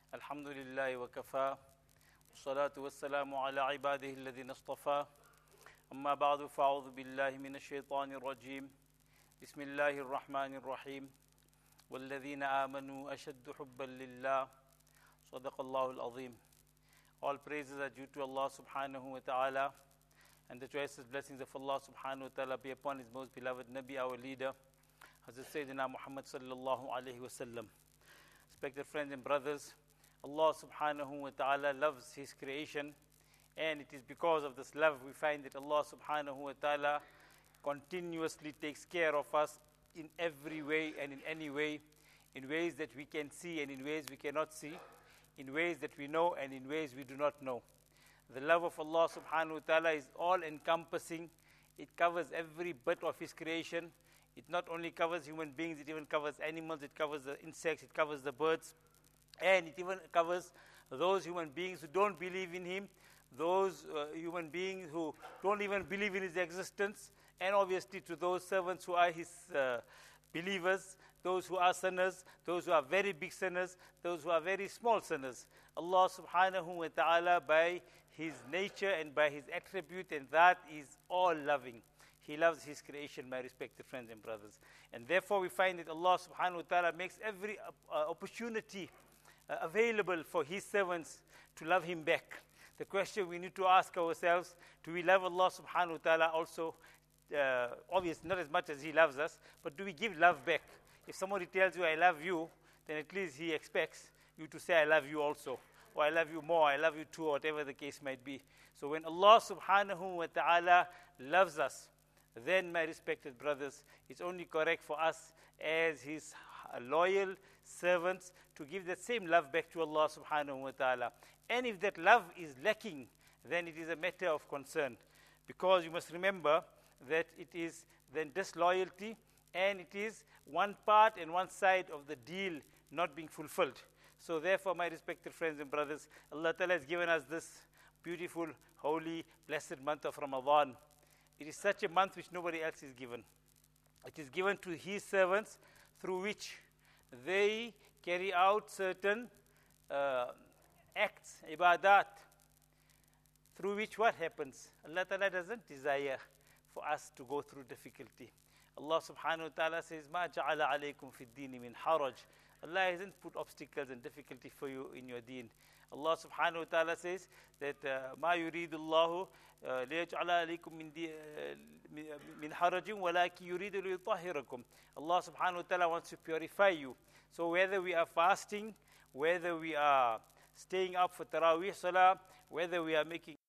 الحمد لله وكفى والصلاة والسلام على عباده الذين اصطفى أما بعد فأعوذ بالله من الشيطان الرجيم بسم الله الرحمن الرحيم والذين آمنوا أشد حبا لله صدق الله العظيم. All praises are due to Allah subhanahu wa ta'ala, and the choicest blessings of Allah subhanahu wa ta'ala be upon His most beloved Nabi, our leader, Hazrat Sayyidina Muhammad sallallahu alayhi wa sallam. Respected friends and brothers, Allah subhanahu wa ta'ala loves His creation, and it is because of this love we find that Allah subhanahu wa ta'ala continuously takes care of us in every way and in any way, in ways that we can see and in ways we cannot see, in ways that we know and in ways we do not know. The love of Allah subhanahu wa ta'ala is all-encompassing. It covers every bit of His creation. It not only covers human beings, it even covers animals, it covers the insects, it covers the birds, and it even covers those human beings who don't believe in Him, those human beings who don't even believe in His existence, and obviously to those servants who are His believers, those who are sinners, those who are very big sinners, those who are very small sinners. Allah subhanahu wa ta'ala, by His nature and by His attribute, and that is all loving. He loves His creation, my respected friends and brothers. And therefore we find that Allah subhanahu wa ta'ala makes every opportunity available for His servants to love Him back. The question we need to ask ourselves, do we love Allah subhanahu wa ta'ala also? Obviously not as much as He loves us, but do we give love back? If somebody tells you, I love you, then at least he expects you to say, I love you also, or I love you more, I love you too, whatever the case might be. So when Allah subhanahu wa ta'ala loves us, then, my respected brothers, it's only correct for us as His loyal servants to give that same love back to Allah subhanahu wa ta'ala. And if that love is lacking, then it is a matter of concern. Because you must remember that it is then disloyalty, and it is one part and one side of the deal not being fulfilled. So therefore, my respected friends and brothers, Allah Ta'ala has given us this beautiful, holy, blessed month of Ramadan. It is such a month which nobody else is given. It is given to His servants through which they carry out certain acts, ibadat, through which what happens? Allah Ta'ala doesn't desire for us to go through difficulty. Allah subhanahu wa ta'ala says, مَا جَعَلَ عَلَيْكُمْ فِي الدِّينِ مِنْ حَرَجٍ. Allah hasn't put obstacles and difficulty for you in your deen. Allah subhanahu wa ta'ala says that مَا يُرِيدُ اللَّهُ لِيَجْعَلَ عَلَيْكُمْ مِنْ حَرَجٍ وَلَكِنْ يُرِيدُ لِيُطَهِّرَكُمْ. Allah subhanahu wa ta'ala wants to purify you. So whether we are fasting, whether we are staying up for Taraweeh Salah, whether we are making